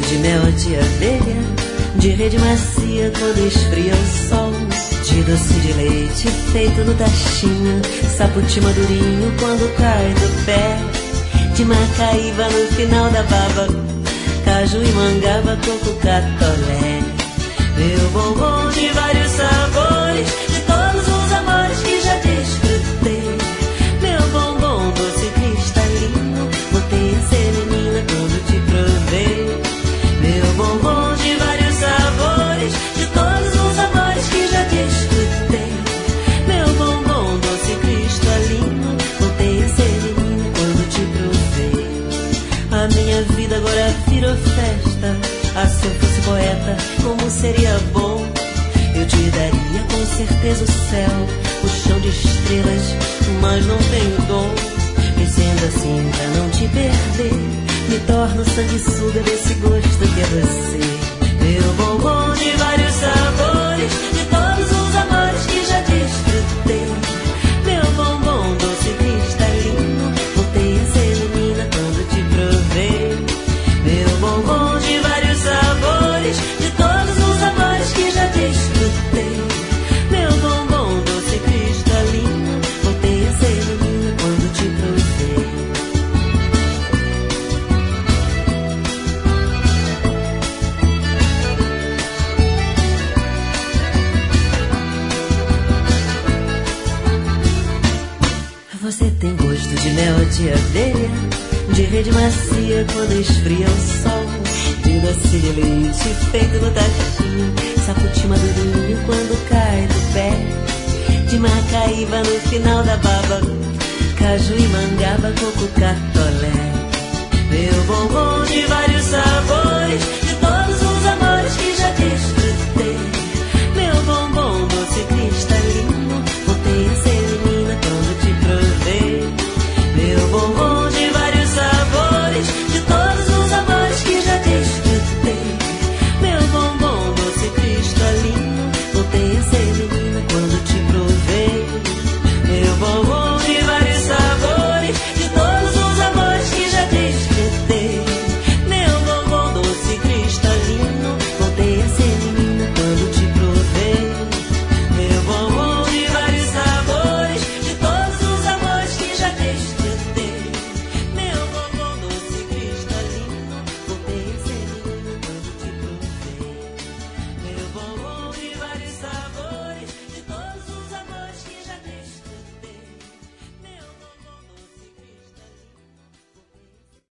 de mel de abelha, de rede macia quando esfria o sol, de doce de leite feito no tachinho, saputi madurinho quando cai do pé, de macaíba no final da baba, caju e mangaba, coco, catolé. Meu bombom de vários sabores, de todos os amores que já desfrutei. Meu bombom doce cristalino, botei a ser menina quando te provei. Meu bombom de vários sabores, de todos os amores que já desfrutei. Meu bombom doce cristalino, botei a ser menina quando te provei. A minha vida agora virou festa. Ah, se eu fosse poeta, como seria bom. Eu te daria com certeza o céu, o chão de estrelas, mas não tenho dom. E sendo assim, pra não te perder, me torno sanguessuga desse gosto que é você. Meu bombom de vários sabores, de todos os amores que já desfrutei. Meu bombom doce cristalino, voltei a ser menina quando te provei. Meu bombom de vários sabores, de todos os amores que já desfrutei. Meu bombom doce cristalino, voltei a ser menina quando te provei. Você tem gosto de mel de abelha, de rede macia quando esfria o sol, de doce de leite feito no tachinho, saputi madurinho quando cai do pé, de macaíba no final da baba, caju e mangaba, coco, catolé. Meu bombom de vários sabores,